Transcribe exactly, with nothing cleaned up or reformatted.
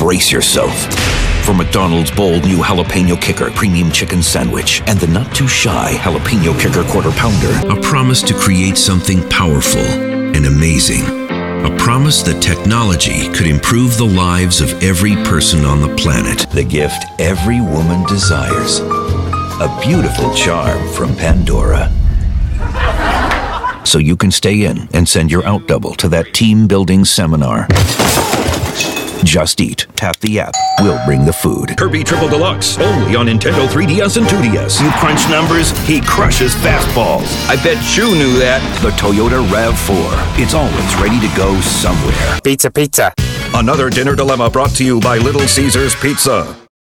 brace yourself. For McDonald's bold new Jalapeno Kicker Premium Chicken Sandwich and the not-too-shy Jalapeno Kicker Quarter Pounder. A promise to create something powerful and amazing. A promise that technology could improve the lives of every person on the planet. The gift every woman desires. A beautiful charm from Pandora. So you can stay in and send your out double to that team-building seminar. Just eat. Tap the app. We'll bring the food. Kirby Triple Deluxe, only on Nintendo three D S and two D S. You crunch numbers, he crushes fastballs. I bet you knew that. The Toyota RAV four. It's always ready to go somewhere. Pizza, pizza. Another dinner dilemma brought to you by Little Caesars Pizza.